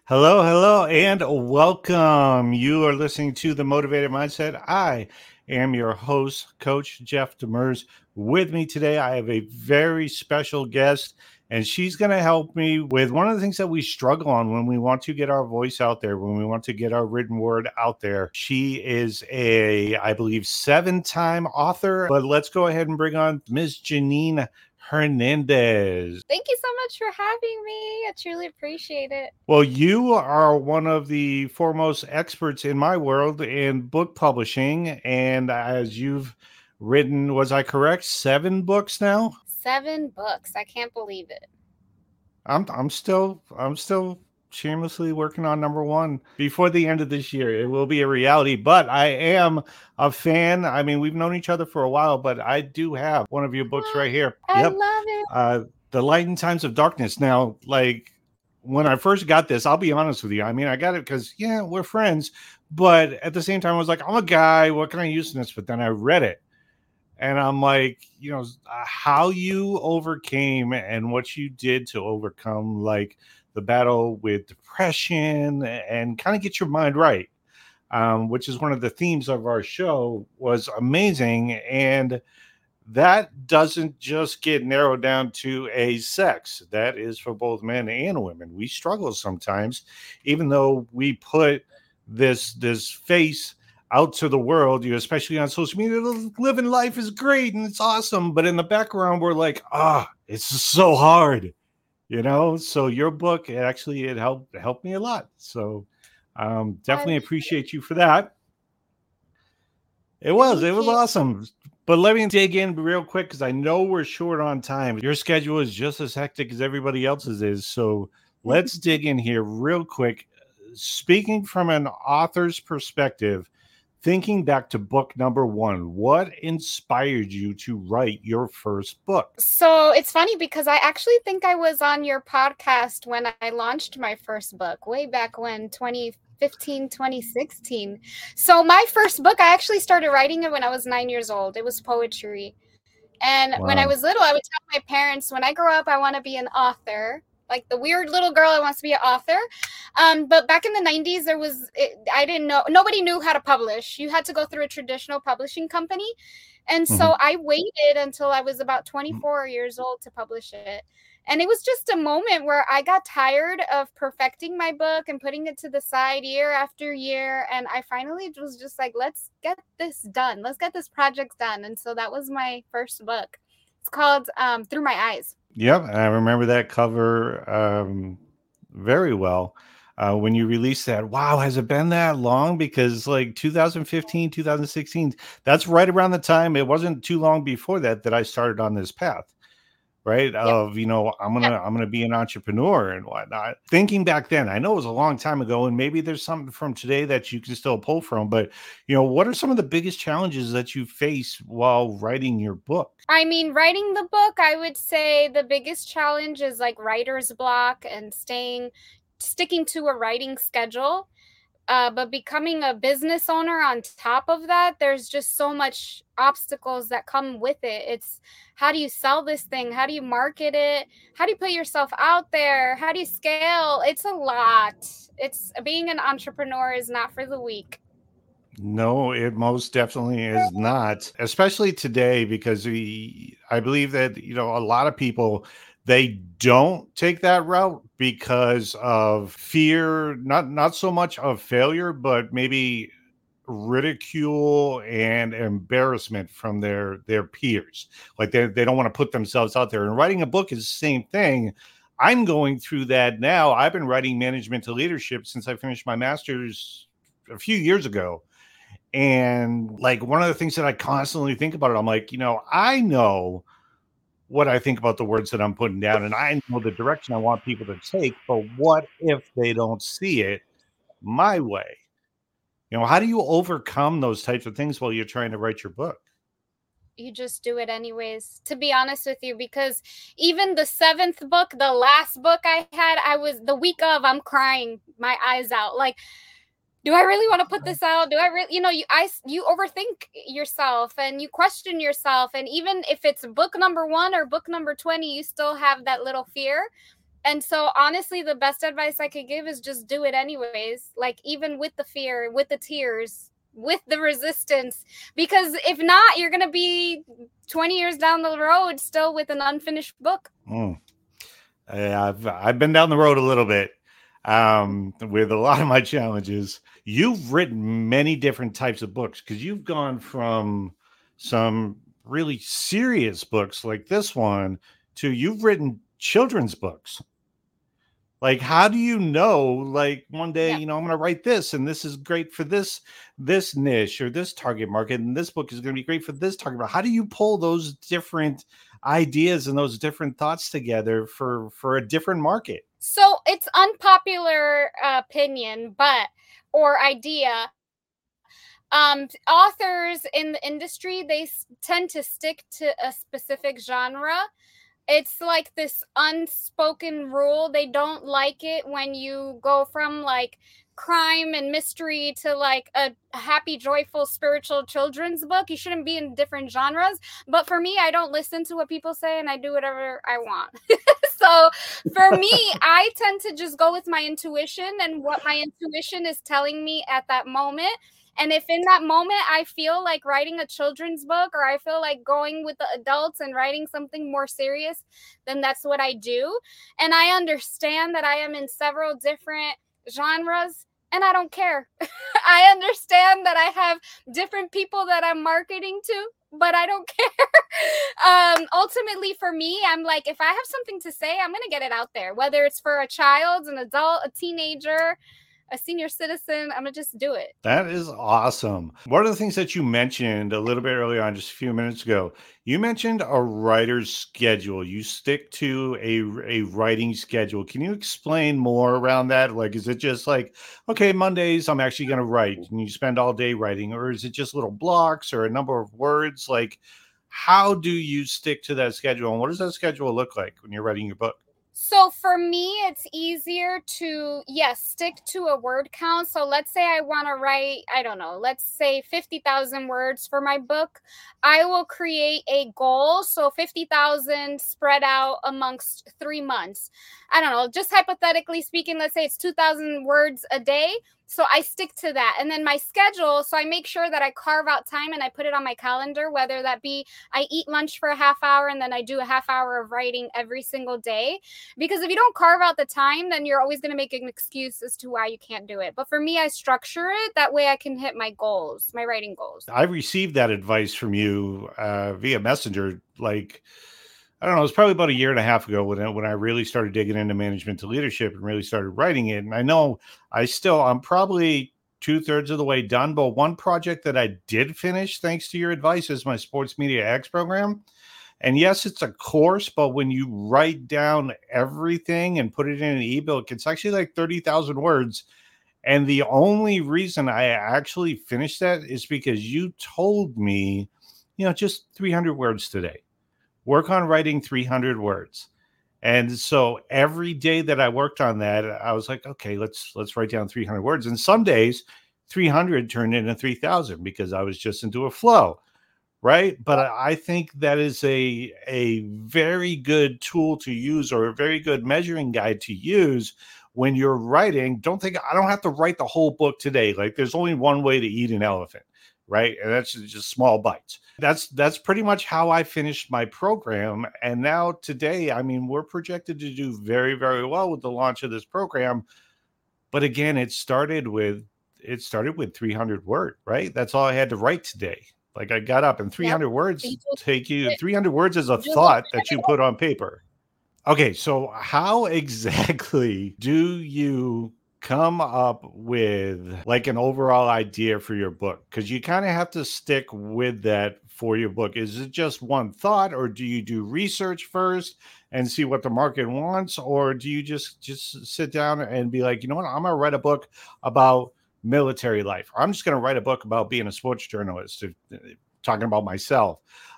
Hello, hello, and welcome. You are listening to The Motivated Mindset. I am your host, Coach Jeff Demers. With me today, I have a very special guest, and she's going to help me with one of the things that we struggle on when we want to get our voice out there, when we want to get our written word out there. She is I believe, 7-time author. But let's go ahead and bring on Ms. Janine Hernandez. Thank you so much for having me. I truly appreciate it. Well, you are one of the foremost experts in my world in book publishing. And as you've written, was I correct, 7 books now? 7 books. I can't believe it. I'm still shamelessly working on number 1 before the end of this year. It will be a reality, but I am a fan. I mean, we've known each other for a while, but I do have one of your books right here. I love it. The Light in Times of Darkness. Now, like, when I first got this, I'll be honest with you. I mean, I got it because, yeah, we're friends. But at the same time, I was like, I'm a guy. What can I use in this? But then I read it. And I'm like, how you overcame and what you did to overcome, like, the battle with depression and kind of get your mind right, which is one of the themes of our show, was amazing. And that doesn't just get narrowed down to a sex. That is for both men and women. We struggle sometimes, even though we put this face out to the world, especially on social media. Living life is great and it's awesome, but in the background, we're like, it's so hard, So your book, it helped me a lot. So definitely appreciate you for that. It was awesome. But let me dig in real quick because I know we're short on time. Your schedule is just as hectic as everybody else's is. So let's dig in here real quick. Speaking from an author's perspective, thinking back to book number 1, what inspired you to write your first book? So it's funny because I actually think I was on your podcast when I launched my first book way back when, 2015, 2016. So my first book, I actually started writing it when I was 9 years old. It was poetry. And when I was little, I would tell my parents, when I grow up, I want to be an author. Like the weird little girl that wants to be an author. But back in the 90s, I didn't know, nobody knew how to publish. You had to go through a traditional publishing company. And so I waited until I was about 24 years old to publish it. And it was just a moment where I got tired of perfecting my book and putting it to the side year after year. And I finally was just like, let's get this done. Let's get this project done. And so that was my first book. It's called Through My Eyes. Yep, I remember that cover very well. When you released that, wow, has it been that long? Because like 2015, 2016, that's right around the time. It wasn't too long before that I started on this path, right? Yep. Of, I'm gonna be an entrepreneur and whatnot. Thinking back then, I know it was a long time ago, and maybe there's something from today that you can still pull from, but what are some of the biggest challenges that you face while writing your book? I mean, writing the book, I would say the biggest challenge is like writer's block and sticking to a writing schedule. But becoming a business owner on top of that, there's just so much obstacles that come with it. It's how do you sell this thing? How do you market it? How do you put yourself out there? How do you scale? It's a lot. Being an entrepreneur is not for the weak. No, it most definitely is not, especially today, because I believe that, a lot of people, they don't take that route because of fear, not so much of failure, but maybe ridicule and embarrassment from their peers. Like they don't want to put themselves out there. And writing a book is the same thing. I'm going through that now. I've been writing management to leadership since I finished my master's a few years ago. And like one of the things that I constantly think about it, I'm like, I know what I think about the words that I'm putting down, and I know the direction I want people to take, but what if they don't see it my way? How do you overcome those types of things while you're trying to write your book? You just do it anyways, to be honest with you, because even the 7th book, the last book I had, I was the week of, I'm crying my eyes out. Like, do I really want to put this out? Do I really, you overthink yourself and you question yourself. And even if it's book number 1 or book number 20, you still have that little fear. And so honestly, the best advice I could give is just do it anyways. Like, even with the fear, with the tears, with the resistance, because if not, you're going to be 20 years down the road still with an unfinished book. I've been down the road a little bit with a lot of my challenges. You've written many different types of books, because you've gone from some really serious books like this one to you've written children's books. Like, how do you know, like, one day, I'm going to write this, and this is great for this niche or this target market, and this book is going to be great for this target market? How do you pull those different ideas and those different thoughts together for a different market? So it's unpopular opinion, or idea. Authors in the industry, they tend to stick to a specific genre. It's like this unspoken rule. They don't like it when you go from like crime and mystery to like a happy, joyful, spiritual children's book. You shouldn't be in different genres. But for me, I don't listen to what people say, and I do whatever I want. So for me, I tend to just go with my intuition and what my intuition is telling me at that moment. And if in that moment I feel like writing a children's book, or I feel like going with the adults and writing something more serious, then that's what I do. And I understand that I am in several different genres, and I don't care. I understand that I have different people that I'm marketing to, but I don't care. Ultimately, for me, I'm like, if I have something to say, I'm going to get it out there, whether it's for a child, an adult, a teenager, a senior citizen. I'm gonna just do it. That is awesome. One of the things that you mentioned a little bit earlier on, just a few minutes ago, you mentioned a writer's schedule. You stick to a writing schedule. Can you explain more around that? Like, is it just like, okay, Mondays, I'm actually going to write, and you spend all day writing, or is it just little blocks or a number of words? Like, how do you stick to that schedule, and what does that schedule look like when you're writing your book? So for me, it's easier to, stick to a word count. So let's say I want to write, I don't know, let's say 50,000 words for my book. I will create a goal. So 50,000 spread out amongst 3 months. I don't know, just hypothetically speaking, let's say it's 2,000 words a day. So I stick to that. And then my schedule, so I make sure that I carve out time and I put it on my calendar, whether that be I eat lunch for a half hour and then I do a half hour of writing every single day. Because if you don't carve out the time, then you're always going to make an excuse as to why you can't do it. But for me, I structure it. That way I can hit my goals, my writing goals. I received that advice from you via Messenger, like, I don't know, it was probably about a year and a half ago when I really started digging into management to leadership and really started writing it. And I know I'm probably 2/3 of the way done, but one project that I did finish, thanks to your advice, is my Sports Media X program. And yes, it's a course, but when you write down everything and put it in an ebook, it's actually like 30,000 words. And the only reason I actually finished that is because you told me, just 300 words today. Work on writing 300 words. And so every day that I worked on that, I was like, okay, let's write down 300 words. And some days 300 turned into 3,000 because I was just into a flow. Right. But I think that is a very good tool to use, or a very good measuring guide to use when you're writing. Don't think I don't have to write the whole book today. Like, there's only one way to eat an elephant. Right. And that's just small bites. That's pretty much how I finished my program. And now today, I mean, we're projected to do very, very well with the launch of this program. But again, it started with 300 words, right? That's all I had to write today. Like, I got up, and 300 words take you 300 words is a thought that you put on paper. Okay. So how exactly do you come up with like an overall idea for your book? Because you kind of have to stick with that for your book. Is it just one thought, or do you do research first and see what the market wants? Or do you just sit down and be like, you know what, I'm going to write a book about military life. Or I'm just going to write a book about being a sports journalist, talking about myself.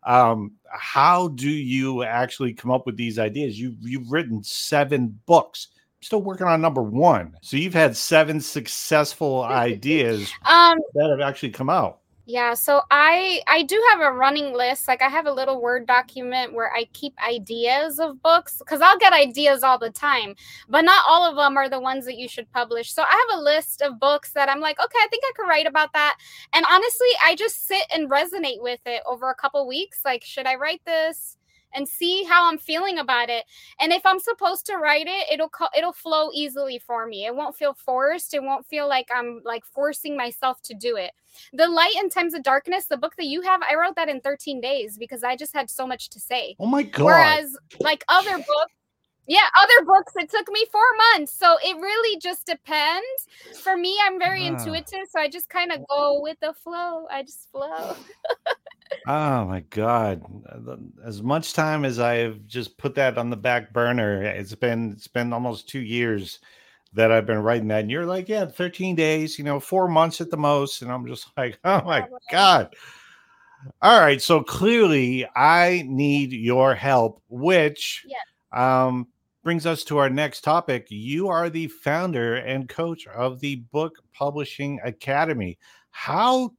How do you actually come up with these ideas? You've written 7 books. I'm still working on number 1. So you've had 7 successful ideas that have actually come out. Yeah, so I do have a running list. Like I have a little Word document where I keep ideas of books because I'll get ideas all the time, but not all of them are the ones that you should publish. So I have a list of books that I'm like, okay, I think I could write about that. And honestly, I just sit and resonate with it over a couple weeks. Like, should I write this? And see how I'm feeling about it. And if I'm supposed to write it, it'll flow easily for me. It won't feel forced. It won't feel like I'm like forcing myself to do it. The Light in Times of Darkness, the book that you have, I wrote that in 13 days because I just had so much to say. Oh my God. Whereas like other books, other books, it took me 4 months. So it really just depends. For me, I'm very intuitive. So I just kind of go with the flow. I just flow. Oh my God. As much time as I've just put that on the back burner, it's been almost 2 years that I've been writing that. And you're like, yeah, 13 days, 4 months at the most. And I'm just like, oh my God. All right. So clearly I need your help, which brings us to our next topic. You are the founder and coach of the Book Publishing Academy. How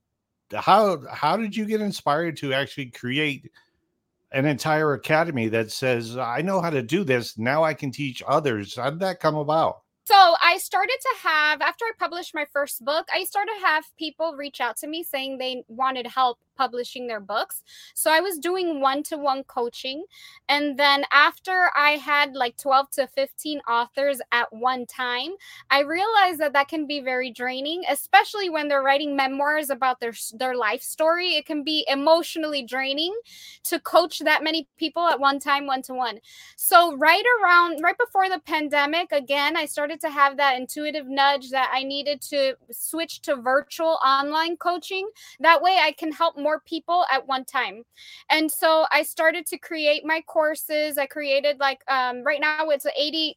did you get inspired to actually create an entire academy that says, I know how to do this, now I can teach others? How did that come about? So I started to have, after I published my first book, I started to have people reach out to me saying they wanted help publishing their books. So I was doing one-to-one coaching. And then after I had like 12 to 15 authors at one time, I realized that that can be very draining, especially when they're writing memoirs about their life story. It can be emotionally draining to coach that many people at one time, one-to-one. So right before the pandemic, again, I started to have that intuitive nudge that I needed to switch to virtual online coaching. That way I can help more people at one time. And so I started to create my courses. I created like, right now it's 80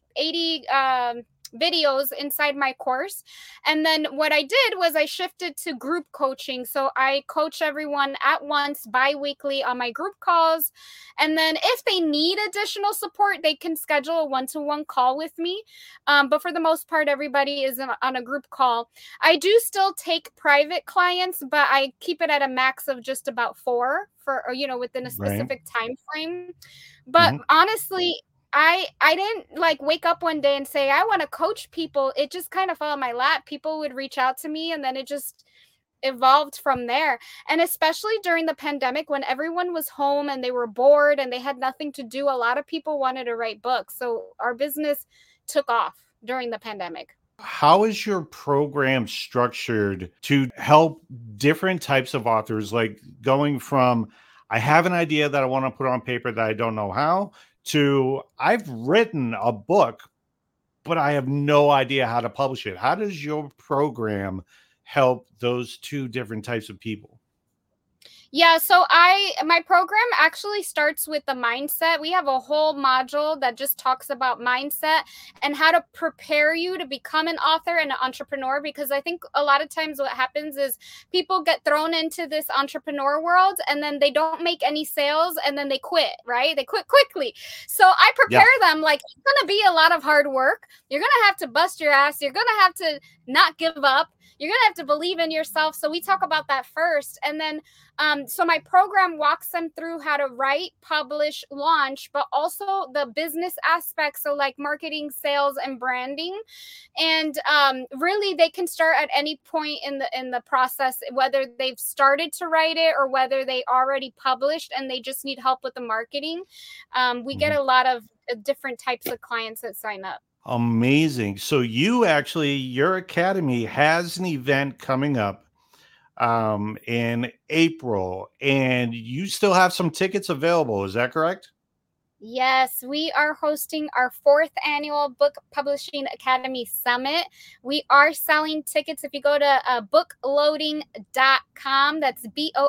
videos inside my course. And then what I did was I shifted to group coaching. So I coach everyone at once bi-weekly on my group calls. And then if they need additional support, they can schedule a one-to-one call with me. But for the most part, everybody is on a group call. I do still take private clients, but I keep it at a max of just about 4 within a specific time frame. But honestly, I didn't like wake up one day and say, I want to coach people. It just kind of fell in my lap. People would reach out to me and then it just evolved from there. And especially during the pandemic when everyone was home and they were bored and they had nothing to do, a lot of people wanted to write books. So our business took off during the pandemic. How is your program structured to help different types of authors, like going from, I have an idea that I want to put on paper that I don't know how, to I've written a book, but I have no idea how to publish it? How does your program help those two different types of people? Yeah, so my program actually starts with the mindset. We have a whole module that just talks about mindset and how to prepare you to become an author and an entrepreneur, because I think a lot of times what happens is people get thrown into this entrepreneur world and then they don't make any sales and then they quit, right? They quit quickly. So I prepare them like it's going to be a lot of hard work. You're going to have to bust your ass. You're going to have to not give up. You're going to have to believe in yourself. So we talk about that first. And then, so my program walks them through how to write, publish, launch, but also the business aspects. So like marketing, sales, and branding. And really they can start at any point in the process, whether they've started to write it or whether they already published and they just need help with the marketing. We get a lot of different types of clients that sign up. Amazing. So your academy has an event coming up in April, and you still have some tickets available. Is that correct? Yes, we are hosting our 4th annual Book Publishing Academy Summit. We are selling tickets. If you go to bookloading.com, that's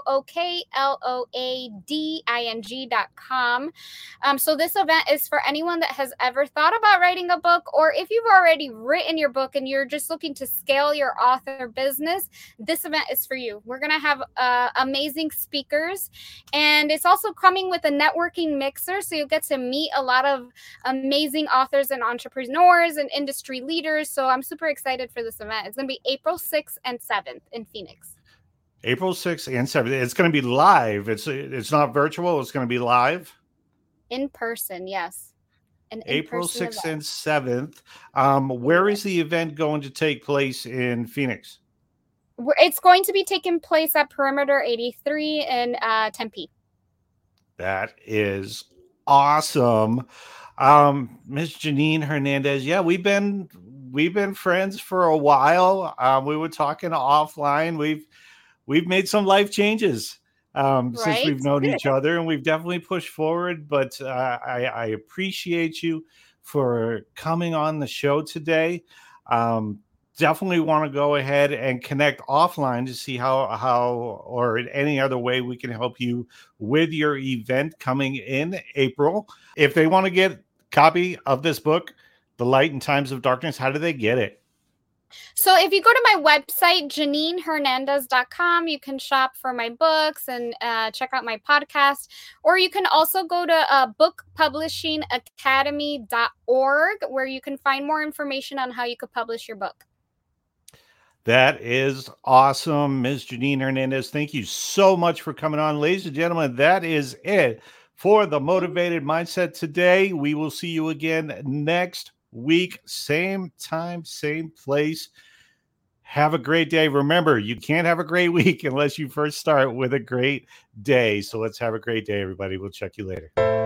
bookloading.com. So this event is for anyone that has ever thought about writing a book, or if you've already written your book and you're just looking to scale your author business, this event is for you. We're going to have amazing speakers, and it's also coming with a networking mixer, so you'll get to meet a lot of amazing authors and entrepreneurs and industry leaders. So I'm super excited for this event. It's going to be April 6th and 7th in Phoenix. April 6th and 7th. It's going to be live. It's not virtual. It's going to be live. In person, yes. April 6th and 7th. Where is the event going to take place in Phoenix? It's going to be taking place at Perimeter 83 in Tempe. That is awesome. Miss Janine Hernandez. Yeah, we've been friends for a while. We were talking offline. We've made some life changes since we've known each other, and we've definitely pushed forward. But I appreciate you for coming on the show today. Definitely want to go ahead and connect offline to see how or in any other way we can help you with your event coming in April. If they want to get a copy of this book, The Light in Times of Darkness, how do they get it? So if you go to my website, JanineHernandez.com, you can shop for my books and check out my podcast. Or you can also go to bookpublishingacademy.org, where you can find more information on how you could publish your book. That is awesome, Ms. Janine Hernandez. Thank you so much for coming on. Ladies and gentlemen, that is it for the Motivated Mindset today. We will see you again next week, same time, same place. Have a great day. Remember, you can't have a great week unless you first start with a great day. So let's have a great day, everybody. We'll check you later.